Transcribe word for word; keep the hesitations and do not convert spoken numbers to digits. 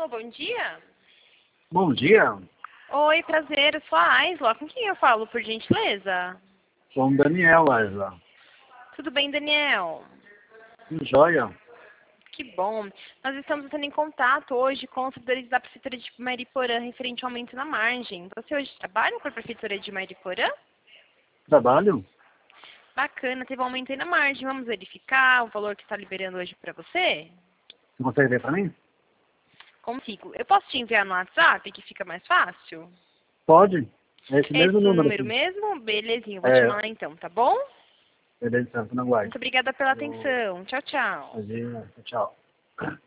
Alô, bom dia. Bom dia, Oi, prazer, eu sou a Aisla. Com quem eu falo, por gentileza? sou o Daniel, Aisla. Tudo bem, Daniel? Joia. Que bom. Nós estamos entrando em contato hoje com os servidores da Prefeitura de Mariporã referente ao aumento na margem. Você hoje trabalha com a Prefeitura de Mariporã? Trabalho? Bacana, teve um aumento aí na margem. Vamos verificar o valor que está liberando hoje para você? Você consegue ver para mim? Consigo. Eu posso te enviar no WhatsApp, que fica mais fácil? Pode. É esse É mesmo esse o número número aqui. mesmo? Belezinho, vou te É, mandar então, tá bom? beleza, Santo, não guarde. Muito obrigada pela Eu... atenção. Tchau, tchau. Imagina, tchau.